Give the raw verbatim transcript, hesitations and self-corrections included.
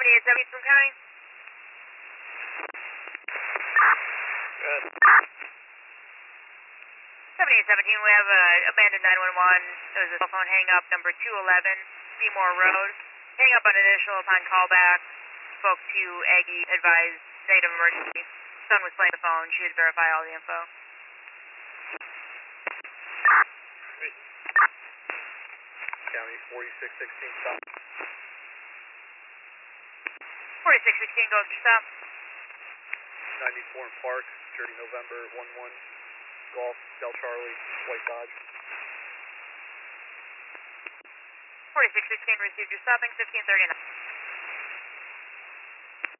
seventy-eight seventy from County. Good. seventy-eight seventeen, we have a abandoned nine one one. It was a cell phone hang up, number two eleven, Seymour Road. Hang up uninitial upon callback. Spoke to Aggie, advised state of emergency. Son was playing the phone. She would verify all the info. County forty-six sixteen, stop. forty-six sixteen, goes to stop. ninety-four in Park, Jersey, November one one, Golf, Del Charlie, White Dodge. forty-six sixteen, received your stopping, fifteen thirty-nine.